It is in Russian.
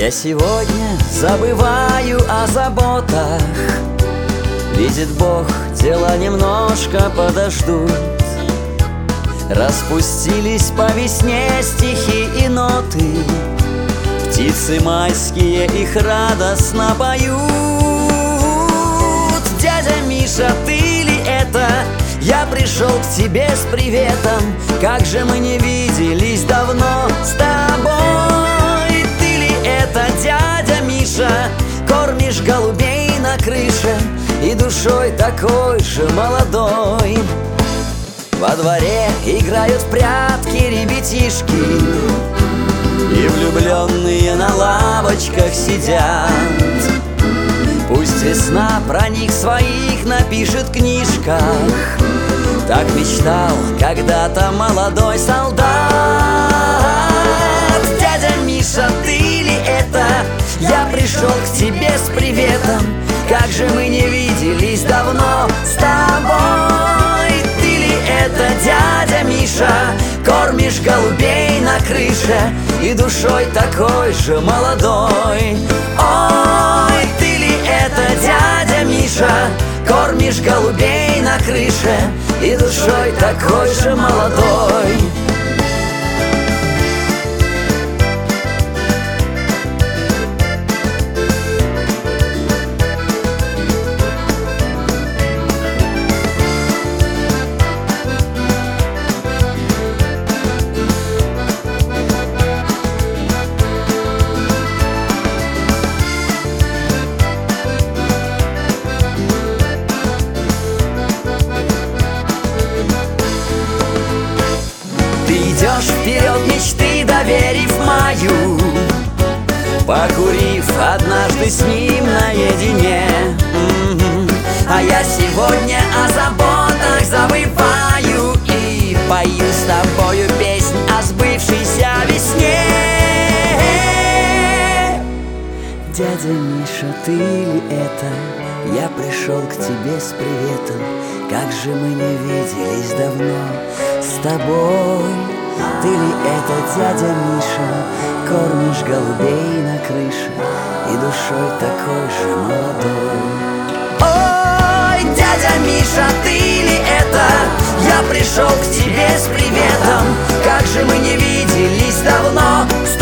Я сегодня забываю о заботах. Видит Бог, дела немножко подождут. Распустились по весне стихи и ноты, птицы майские их радостно поют. Дядя Миша, ты ли это? Я пришел к тебе с приветом. Как же мы не виделись давно с тобой. Ты ли это, дядя Миша? Кормишь голубей на крыше и душой такой же молодой. Во дворе играют в прятки ребятишки, и влюбленные на лавочках сидят. Пусть весна про них своих напишет в книжках. Так мечтал когда-то молодой солдат. Дядя Миша, ты ли это? Я пришел к тебе с приветом. Как же мы не виделись давно с тобой. Ты ли это, дядя Миша? Кормишь голубей на крыше и душой такой же молодой. Ой, ты ли это, дядя Миша? Кормишь голубей на крыше и душой такой же молодой. Идешь вперед мечты, доверив мою, покурив однажды с ним наедине. А я сегодня о заботах забываю и пою с тобою песнь о сбывшейся весне. Дядя Миша, ты ли это? Я пришел к тебе с приветом. Как же мы не виделись давно с тобой. Ты ли это, дядя Миша? Кормишь голубей на крыше и душой такой же молодой. Ой, дядя Миша, ты ли это? Я пришел к тебе с приветом. Как же мы не виделись давно с